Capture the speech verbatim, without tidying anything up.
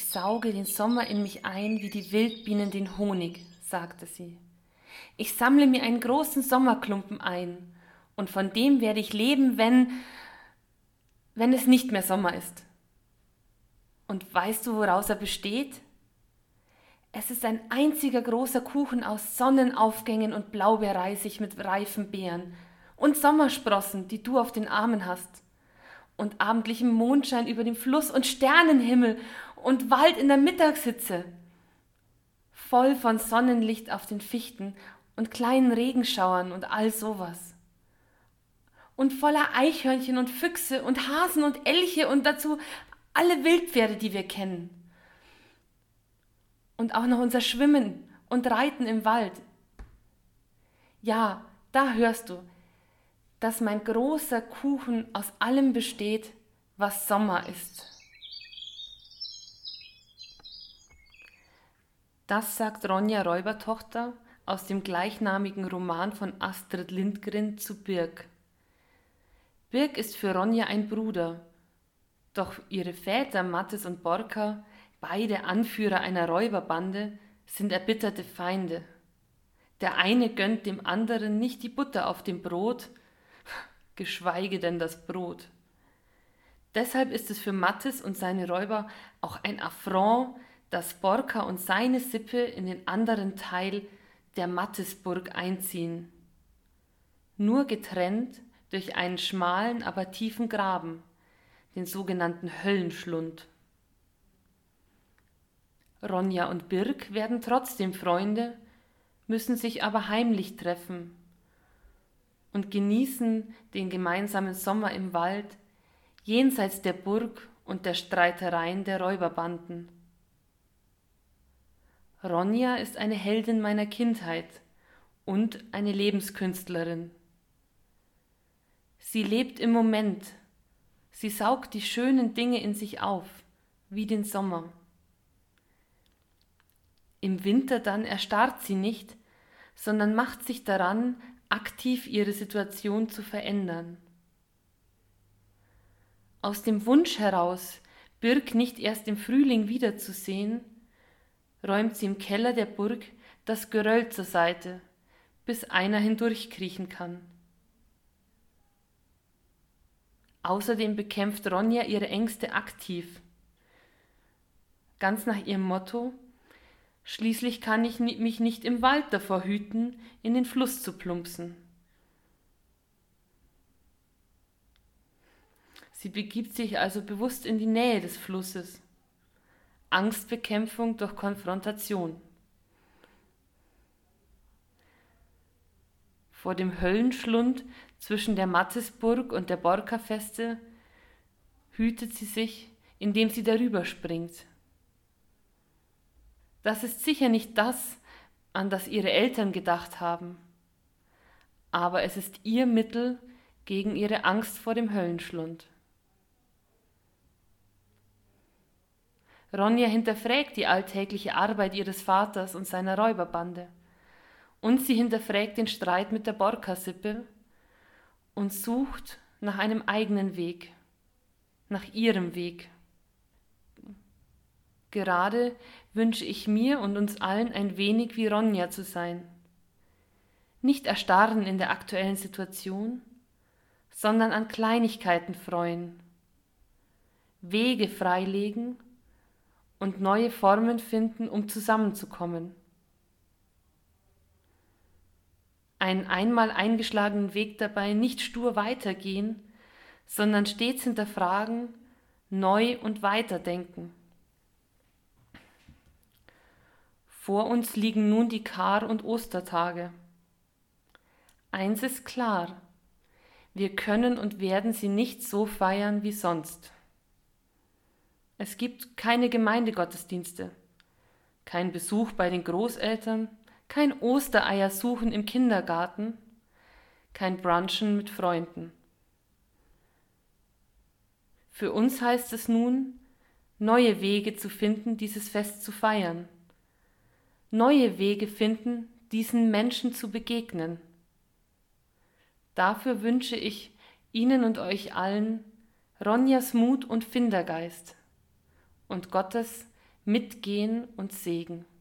sauge den Sommer in mich ein wie die Wildbienen den Honig, sagte sie. Ich sammle mir einen großen Sommerklumpen ein und von dem werde ich leben, wenn, wenn es nicht mehr Sommer ist. Und weißt du, woraus er besteht? Es ist ein einziger großer Kuchen aus Sonnenaufgängen und Blaubeerreisig mit reifen Beeren und Sommersprossen, die du auf den Armen hast. Und abendlichem Mondschein über dem Fluss und Sternenhimmel und Wald in der Mittagshitze. Voll von Sonnenlicht auf den Fichten und kleinen Regenschauern und all sowas. Und voller Eichhörnchen und Füchse und Hasen und Elche und dazu alle Wildpferde, die wir kennen. Und auch noch unser Schwimmen und Reiten im Wald. Ja, da hörst du, dass mein großer Kuchen aus allem besteht, was Sommer ist. Das sagt Ronja Räubertochter aus dem gleichnamigen Roman von Astrid Lindgren zu Birk. Birk ist für Ronja ein Bruder, doch ihre Väter Mattis und Borka, beide Anführer einer Räuberbande, sind erbitterte Feinde. Der eine gönnt dem anderen nicht die Butter auf dem Brot, geschweige denn das Brot. Deshalb ist es für Mattis und seine Räuber auch ein Affront, dass Borka und seine Sippe in den anderen Teil der Mattisburg einziehen. Nur getrennt durch einen schmalen, aber tiefen Graben, den sogenannten Höllenschlund. Ronja und Birk werden trotzdem Freunde, müssen sich aber heimlich treffen und genießen den gemeinsamen Sommer im Wald, jenseits der Burg und der Streitereien der Räuberbanden. Ronja ist eine Heldin meiner Kindheit und eine Lebenskünstlerin. Sie lebt im Moment, sie saugt die schönen Dinge in sich auf, wie den Sommer. Im Winter dann erstarrt sie nicht, sondern macht sich daran, aktiv ihre Situation zu verändern. Aus dem Wunsch heraus, Birk nicht erst im Frühling wiederzusehen, räumt sie im Keller der Burg das Geröll zur Seite, bis einer hindurchkriechen kann. Außerdem bekämpft Ronja ihre Ängste aktiv. Ganz nach ihrem Motto: Schließlich kann ich mich nicht im Wald davor hüten, in den Fluss zu plumpsen. Sie begibt sich also bewusst in die Nähe des Flusses. Angstbekämpfung durch Konfrontation. Vor dem Höllenschlund zwischen der Mattisburg und der Borka-Feste hütet sie sich, indem sie darüber springt. Das ist sicher nicht das, an das ihre Eltern gedacht haben, aber es ist ihr Mittel gegen ihre Angst vor dem Höllenschlund. Ronja hinterfragt die alltägliche Arbeit ihres Vaters und seiner Räuberbande. Und sie hinterfragt den Streit mit der Borka-Sippe und sucht nach einem eigenen Weg, nach ihrem Weg. Gerade wünsche ich mir und uns allen ein wenig wie Ronja zu sein. Nicht erstarren in der aktuellen Situation, sondern an Kleinigkeiten freuen, Wege freilegen und neue Formen finden, um zusammenzukommen. Einen einmal eingeschlagenen Weg dabei nicht stur weitergehen, sondern stets hinterfragen, neu und weiterdenken. Vor uns liegen nun die Kar- und Ostertage. Eins ist klar: Wir können und werden sie nicht so feiern wie sonst. Es gibt keine Gemeindegottesdienste, kein Besuch bei den Großeltern, kein Ostereiersuchen im Kindergarten, kein Brunchen mit Freunden. Für uns heißt es nun, neue Wege zu finden, dieses Fest zu feiern, neue Wege finden, diesen Menschen zu begegnen. Dafür wünsche ich Ihnen und euch allen Ronjas Mut und Findergeist und Gottes Mitgehen und Segen.